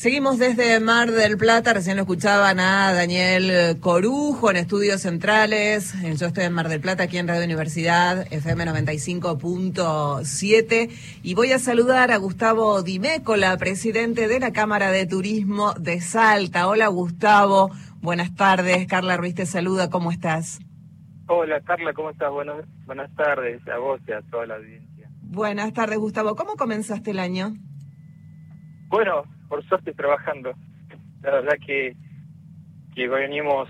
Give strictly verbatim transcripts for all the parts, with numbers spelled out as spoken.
Seguimos desde Mar del Plata, recién lo escuchaban a Daniel Corujo en Estudios Centrales. Yo estoy en Mar del Plata, aquí en Radio Universidad, F M noventa y cinco punto siete. Y voy a saludar a Gustavo Di Mécola, presidente de la Cámara de Turismo de Salta. Hola, Gustavo. Buenas tardes. Carla Ruiz te saluda. ¿Cómo estás? Hola, Carla. ¿Cómo estás? Buenas, buenas tardes a vos y a toda la audiencia. Buenas tardes, Gustavo. ¿Cómo comenzaste el año? Bueno, por suerte trabajando. La verdad que, que venimos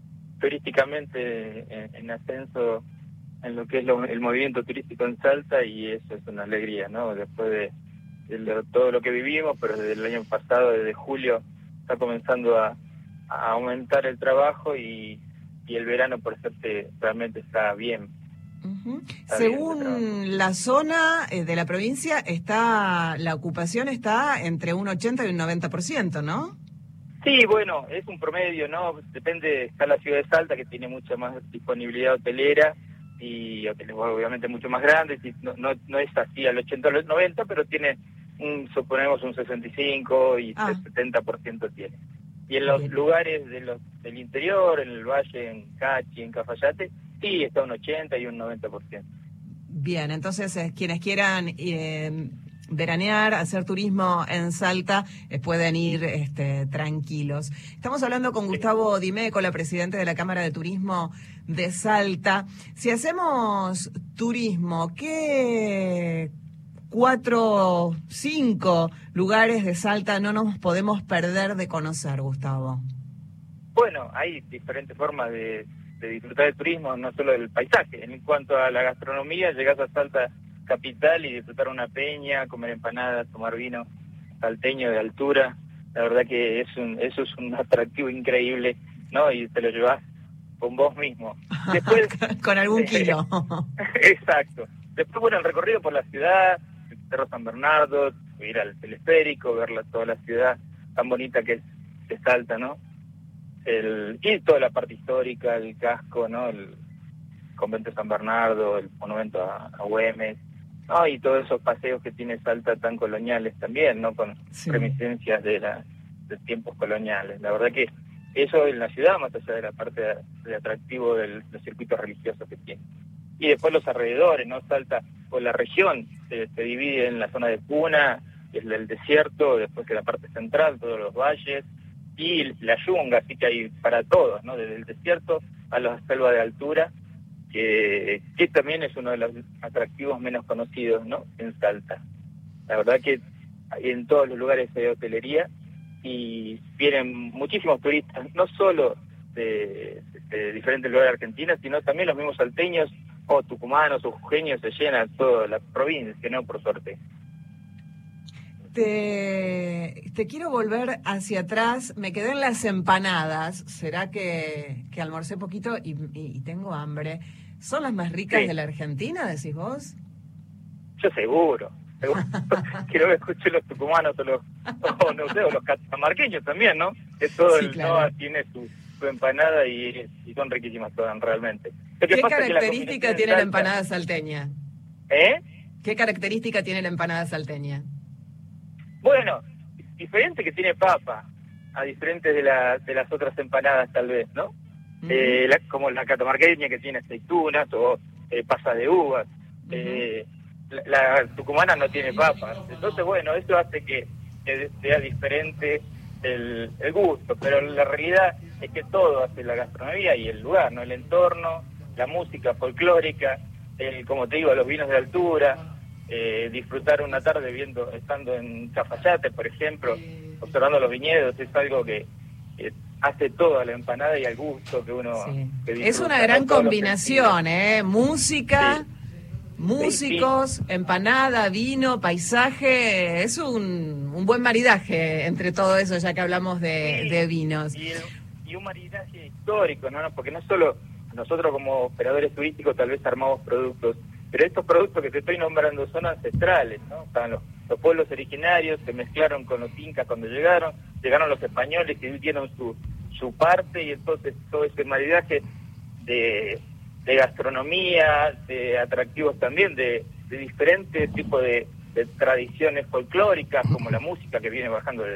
turísticamente en, en ascenso en lo que es lo, el movimiento turístico en Salta, y eso es una alegría, ¿no? Después de, de lo, todo lo que vivimos, pero desde el año pasado, desde julio, está comenzando a, a aumentar el trabajo y, y el verano, por suerte, realmente está bien. Uh-huh. Según la zona eh, de la provincia, está la ocupación está entre un ochenta y un noventa por ciento, ¿no? Sí, bueno, es un promedio, ¿no? Depende, está la ciudad de Salta, que tiene mucha más disponibilidad hotelera, y hoteles obviamente mucho más grandes, y no, no, no es así al ochenta o al noventa, pero tiene, un suponemos, un sesenta y cinco y ah. setenta por ciento tiene. Y en los Bien. lugares de los, del interior, en el valle, en Cachi, en Cafayate, sí, está un ochenta y un noventa por ciento. Bien, entonces eh, quienes quieran eh, veranear, hacer turismo en Salta, eh, pueden ir este, tranquilos. Estamos hablando con Gustavo Di Mécola, presidente de la Cámara de Turismo de Salta. Si hacemos turismo, ¿qué cuatro, cinco lugares de Salta no nos podemos perder de conocer, Gustavo? Bueno, hay diferentes formas de... de disfrutar del turismo, no solo del paisaje. En cuanto a la gastronomía, llegás a Salta capital y disfrutar una peña, comer empanadas, tomar vino salteño de altura. La verdad que es un, eso es un atractivo increíble, ¿no? Y te lo llevas con vos mismo. Después con algún kilo. Exacto. Después, bueno, el recorrido por la ciudad, el Cerro San Bernardo, ir al teleférico, ver la, toda la ciudad tan bonita que es de Salta, ¿no? El, y toda la parte histórica, el casco, ¿no? El convento de San Bernardo, el monumento a, a Güemes, ¿no? Y todos esos paseos que tiene Salta tan coloniales también, ¿no? Con sí. reminiscencias de, la, de tiempos coloniales. La verdad que eso en la ciudad, más allá de la parte de, de atractivo de los circuitos religiosos que tiene. Y después los alrededores, ¿no? Salta, o la región, se, se divide en la zona de Puna, que es el desierto, después que la parte central, todos los valles, y la yunga, así que hay para todos, ¿no? Desde el desierto a la selva de altura, que, que también es uno de los atractivos menos conocidos, ¿no? En Salta. La verdad que en todos los lugares hay hotelería y vienen muchísimos turistas, no solo de, de diferentes lugares de Argentina, sino también los mismos salteños o tucumanos o jujeños, se llena toda la provincia, ¿no? Por suerte. Te, te quiero volver hacia atrás. Me quedé en las empanadas. ¿Será que, que almorcé poquito y, y, y tengo hambre? ¿Son las más ricas sí. de la Argentina, decís vos? Yo seguro. seguro. Quiero que escuchen los tucumanos o los, o, no sé, o los catamarqueños también, ¿no? Que todo sí, el claro. N O A tiene su, su empanada y, y son riquísimas todas realmente. ¿Qué característica tiene la empanada salteña? ¿Eh? ¿Qué característica tiene la empanada salteña? Bueno, diferente que tiene papa, a diferentes de, la, de las otras empanadas tal vez, ¿no? Uh-huh. Eh, la, como la catamarqueña que tiene aceitunas o eh, pasas de uvas. Uh-huh. eh, la, la tucumana no tiene papas. Entonces, bueno, eso hace que, que sea diferente el, el gusto, pero la realidad es que todo hace la gastronomía y el lugar, ¿no? El entorno, la música folclórica, el, como te digo, los vinos de altura. Eh, disfrutar una tarde viendo, estando en Cafayate, por ejemplo, observando los viñedos, es algo que, que hace todo a la empanada y al gusto que uno sí. que disfruta, es una gran ¿no? combinación, ¿eh? Música, sí. músicos, sí, sí. empanada, vino, paisaje, es un, un buen maridaje entre todo eso, ya que hablamos de, sí. de vinos. Y, y un maridaje histórico, ¿no? Porque no solo nosotros como operadores turísticos tal vez armamos productos, pero estos productos que te estoy nombrando son ancestrales, ¿no? Estaban los, los pueblos originarios, se mezclaron con los incas cuando llegaron, llegaron los españoles que dieron su, su parte, y entonces todo ese maridaje de, de gastronomía, de atractivos también, de, de diferentes tipos de, de tradiciones folclóricas, como la música que viene bajando desde,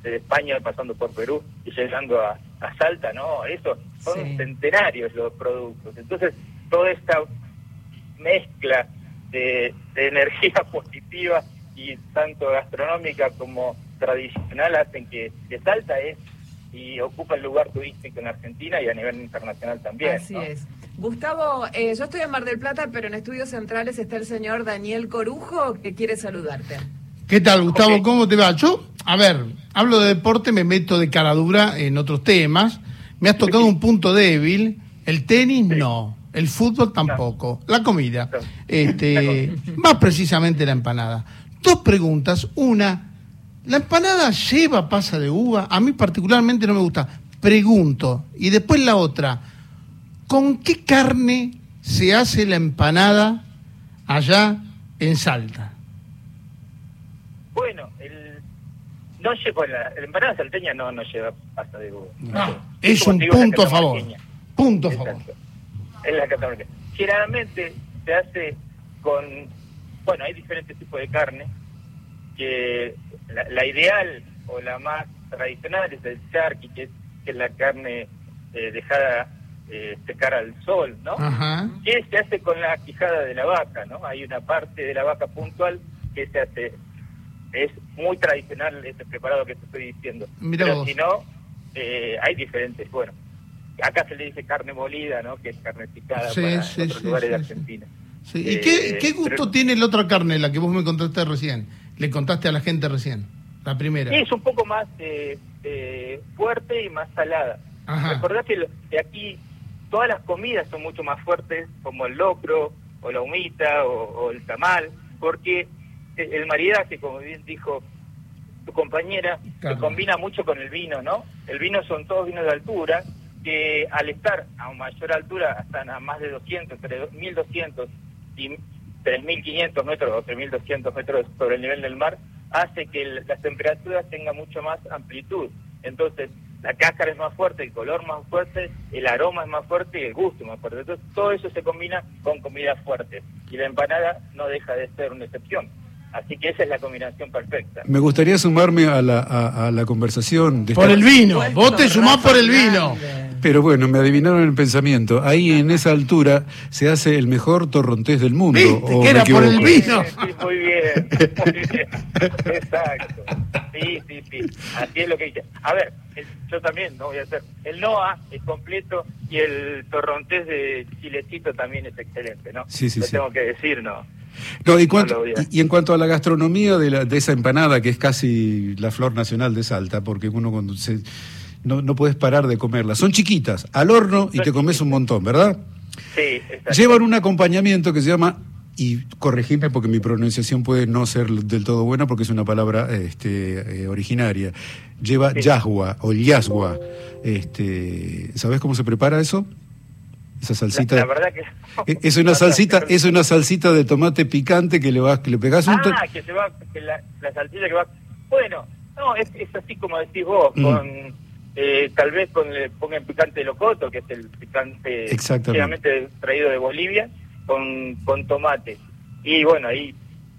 desde España pasando por Perú y llegando a, a Salta, ¿no? Eso, son sí. centenarios los productos. Entonces, toda esta mezcla de, de energía positiva y tanto gastronómica como tradicional hacen que, que Salta es y ocupa el lugar turístico en Argentina y a nivel internacional también. Así ¿no? es. Gustavo, eh, yo estoy en Mar del Plata, pero en Estudios Centrales está el señor Daniel Corujo, que quiere saludarte. ¿Qué tal, Gustavo? Okay. ¿Cómo te va? Yo, a ver, hablo de deporte, me meto de cara dura en otros temas. Me has tocado un punto débil. El tenis, sí. no. El fútbol, tampoco. No. La comida. No. Este, más precisamente la empanada. Dos preguntas. Una, ¿la empanada lleva pasa de uva? A mí particularmente no me gusta. Pregunto. Y después la otra, ¿con qué carne se hace la empanada allá en Salta? Bueno, el, no lleva la, la empanada salteña no, no lleva pasta de uva. No, no. Es un digo, punto a favor. Punto a favor. Es la catamarqueña. Generalmente se hace con, bueno, hay diferentes tipos de carne, que la, la ideal o la más tradicional es el charqui, que es, que es la carne eh, dejada eh, secar al sol, ¿no? Ajá. Que se hace con la quijada de la vaca, ¿no? Hay una parte de la vaca puntual que se hace. Es muy tradicional este preparado que te estoy diciendo. Mirá Pero vos. si no, eh, hay diferentes. Bueno, acá se le dice carne molida, ¿no? Que es carne picada sí, para sí, otros sí, lugares sí, de sí. Argentina. Sí. ¿Y Eh, qué, qué gusto pero... tiene la otra carne, la que vos me contaste recién? Le contaste a la gente recién, la primera. Sí, es un poco más eh, eh, fuerte y más salada. Ajá. Recordá que, lo, que aquí todas las comidas son mucho más fuertes, como el locro, o la humita, o, o el tamal, porque el maridaje, como bien dijo tu compañera, claro. se combina mucho con el vino, ¿no? El vino son todos vinos de altura, que al estar a mayor altura, están a más de doscientos, entre mil doscientos y tres mil quinientos metros o tres mil doscientos metros sobre el nivel del mar, hace que el, las temperaturas tengan mucho más amplitud. Entonces, la cáscara es más fuerte, el color más fuerte, el aroma es más fuerte y el gusto es más fuerte. Entonces, todo eso se combina con comidas fuertes. Y la empanada no deja de ser una excepción. Así que esa es la combinación perfecta. Me gustaría sumarme a la, a, a la conversación. De por esta... el vino, vos te sumás por el vino. Pero bueno, me adivinaron el pensamiento. Ahí en esa altura se hace el mejor torrontés del mundo. ¿Viste ¿o que era por el vino? Sí, sí, muy bien, muy bien. Exacto. Sí, sí, sí. Así es lo que dice. A ver, el, yo también no voy a hacer. El Noa es completo y el torrontés de Chilecito también es excelente, ¿no? Sí, sí, lo sí. tengo que decir, ¿no? No, y, cuanto, no y, y en cuanto a la gastronomía de, la, de esa empanada, que es casi la flor nacional de Salta, porque uno cuando se, no, no puedes parar de comerla. Son chiquitas, al horno y te comes un montón, ¿verdad? Sí, exacto. Llevan un acompañamiento que se llama, y corregime porque mi pronunciación puede no ser del todo buena porque es una palabra este, eh, originaria. Lleva sí. yasgua o yasgua. Este, ¿sabés cómo se prepara eso? Esa salsita. La, la verdad que es una salsita, es una salsita de tomate picante que le vas, que le pegás un. Ah, que se va, que la, la salsita que va. Bueno, no, es, es así como decís vos, mm. con eh, tal vez con le pongan picante de locoto, que es el picante generalmente traído de Bolivia, con, con tomate. Y bueno, ahí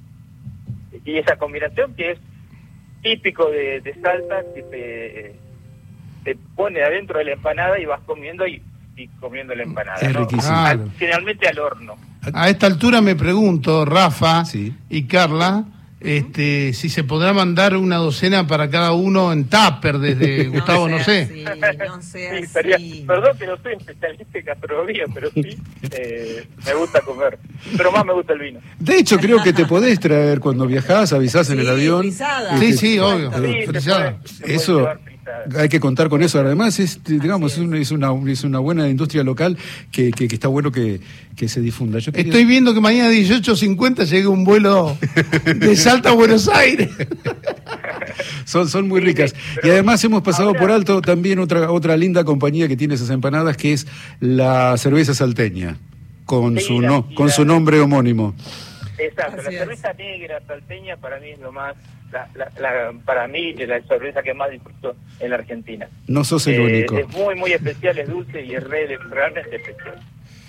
y esa combinación que es típico de, de Salta, que te, te pone adentro de la empanada y vas comiendo y y comiendo la empanada, es ¿no? riquísimo. Al, generalmente al horno. A esta altura me pregunto, Rafa sí. y Carla, este, si se podrá mandar una docena para cada uno en tupper desde no Gustavo, no sé. Así, no sea sí, estaría, así. Perdón que no soy especialista en gastronomía, pero sí, eh, me gusta comer. Pero más me gusta el vino. De hecho, creo que te podés traer cuando viajás, avisás en sí, el avión. Frisada. Sí, sí, obvio. Sí, Frisada. se puede, se Eso... puede hay que contar con eso. Además, es, digamos, es una, es una, es una buena industria local que, que, que está bueno que, que se difunda. Yo quería... Estoy viendo que mañana a dieciocho cincuenta llega un vuelo de Salta a Buenos Aires. son, son muy ricas. Sí, sí, y además hemos pasado ahora... por alto también otra, otra linda compañía que tiene esas empanadas, que es la cerveza salteña, con, sí, su, la, no, con la... su nombre homónimo. Exacto, Así la cerveza es. negra salteña para mí es lo más, la, la, la, para mí es la cerveza que más disfruto en la Argentina. No sos el eh, único. Es muy, muy especial, es dulce y es re, realmente especial.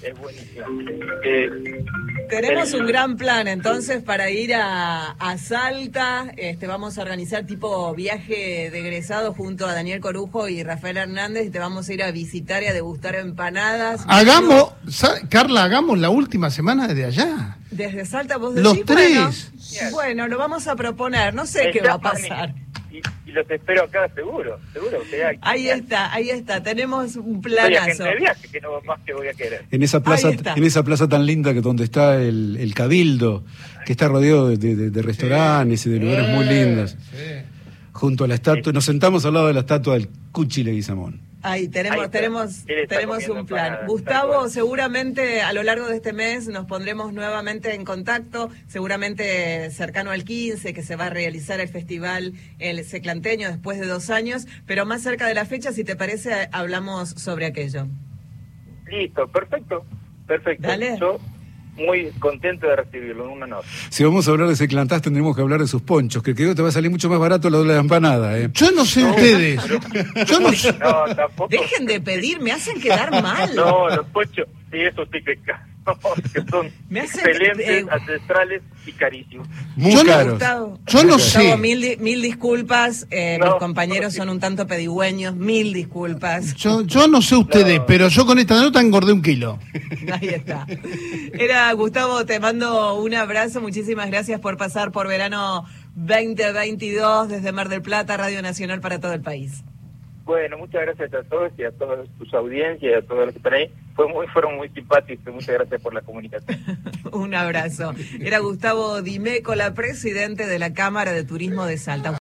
es buenísima. Eh, Tenemos el- un gran plan entonces para ir a, a Salta. Este, vamos a organizar tipo viaje de egresado junto a Daniel Corujo y Rafael Hernández y te vamos a ir a visitar y a degustar empanadas. Hagamos, sa- Carla, hagamos la última semana desde allá. Desde Salta vos Los decís, tres. Bueno, bueno, lo vamos a proponer, no sé me qué va a llaman y- pasar. Y, y los espero acá, seguro, seguro. Que hay, Ahí está, ahí está, tenemos un Soy agente planazo. de viaje, que no más que voy a querer. En esa plaza, Ahí está. en esa plaza tan linda que donde está el, el Cabildo, que está rodeado de, de- de restaurantes y de lugares muy lindos. Sí. Junto a la estatua, nos sentamos al lado de la estatua del Cuchi Leguizamón. Ahí tenemos, Ahí está. tenemos, Él está tenemos comiendo un plan. empanadas, Gustavo, tal cual. seguramente a lo largo de este mes nos pondremos nuevamente en contacto, seguramente cercano al quince, que se va a realizar el festival El Seclanteño después de dos años, pero más cerca de la fecha, si te parece, hablamos sobre aquello. Listo, perfecto, perfecto. Dale. Yo muy contento de recibirlo, un honor. Si vamos a hablar de Seclantás, tendremos que hablar de sus ponchos, que creo que te va a salir mucho más barato la de la empanada, ¿eh? Yo no sé ustedes. Yo no sé. No, tampoco. Dejen de pedir, me hacen quedar mal. No, los pochos, sí, eso sí que, que son Me hacen, excelentes, eh, ancestrales y carísimos. Muy Yo no- caros. Gustavo, Yo no Gustavo, sé. mil, di- mil disculpas, eh, No, mis compañeros no, son un tanto pedigüeños, mil disculpas. Yo, yo no sé ustedes, No. pero yo con esta nota engordé un kilo. Ahí está. Era Gustavo, te mando un abrazo, muchísimas gracias por pasar por verano veinte veintidós desde Mar del Plata, Radio Nacional para todo el país. Bueno, muchas gracias a todos y a todas tus audiencias y a todos los que están ahí. Fue muy, fueron muy simpáticos, muchas gracias por la comunicación. Un abrazo. Era Gustavo Dimécola, presidente de la Cámara de Turismo de Salta.